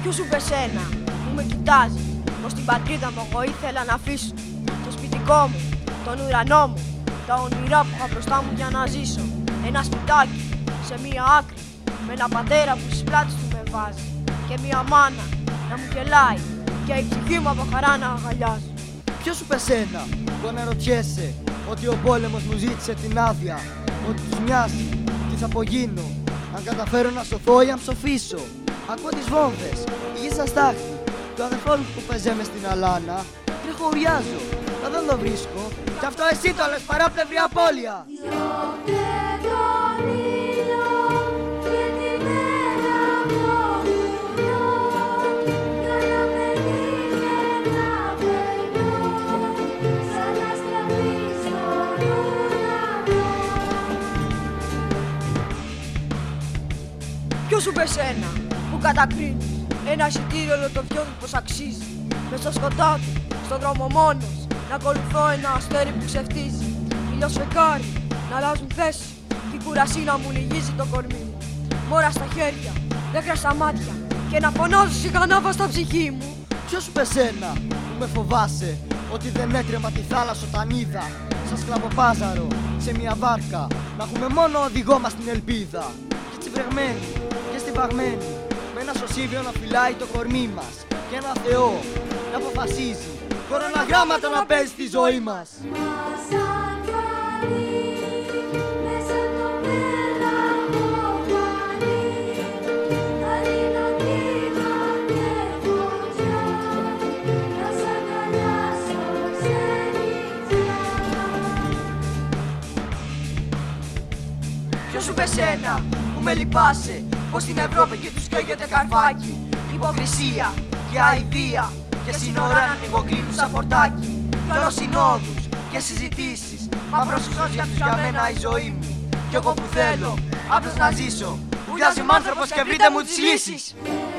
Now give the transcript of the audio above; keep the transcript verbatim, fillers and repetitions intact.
Ποιος σου είπε σένα που με κοιτάζει, πως την πατρίδα μου εγώ ήθελα να αφήσω, το σπιτικό μου, τον ουρανό μου, τα όνειρά που είχα μπροστά μου για να ζήσω. Ένα σπιτάκι σε μία άκρη, με ένα πατέρα που στις πλάτες του με βάζει, και μία μάνα να μου γελάει και η ψυχή μου από χαρά να αγκαλιάζει. Ποιος σου είπε σένα που αναρωτιέσαι ότι ο πόλεμος μου ζήτησε την άδεια, ότι τους μοιάζει τι θα απογίνω αν καταφέρω να σωθώ ή αν ψοφήσω? Ακούω τις βόμβες, η γη σας τάχτη, το αδερφό μου που παίζε μες στην αλάνα. Τρέχω, ουριάζω, μα δεν το βρίσκω, κι αυτό εσύ το λες παράπλευρη απώλεια. Ποιος σου είπε σένα που κατακρίνεις ένα εισιτήριο λοτοβιών πως αξίζει, μες στο σκοτάδι, στον δρόμο μόνος, να ακολουθώ ένα αστέρι που ξεφτίζει, ήλιος φεκάρι να αλλάζουν θέση και η κουρασί να μου λυγίζει το κορμί μου, μόρα στα χέρια, δάκρυα στα μάτια και να φωνάζω σιγανάβα στα ψυχή μου. Ποιος σου είπε σένα που με φοβάσαι ότι δεν έτρεμα τη θάλασσα όταν είδα σαν σκλαβοπάζαρο σε μια βάρκα να έχουμε μόνο οδηγό μας την ελπίδα, και τσιβρεγμένη και στιβαγμένη με ένα σωσίβιο να φυλάει το κορμί μας και ένα Θεό να αποφασίζει κοροναγράμματα να παίζει στη ζωή μας. Ποιος σου είπε σένα που με λυπάσαι πως στην Ευρώπη και τους καίγεται καρφάκι, υποκρισία και αηδία και σύνορα να ανοιγοκλίνουν σαν πορτάκι, κι όλο συνόδους και συζητήσεις, μα προσοχώς για τους για μένα η ζωή μου, κι εγώ που θέλω απλώς να ζήσω, ουρλιάζει μ' άνθρωπος και βρείτε μου τις λύσεις.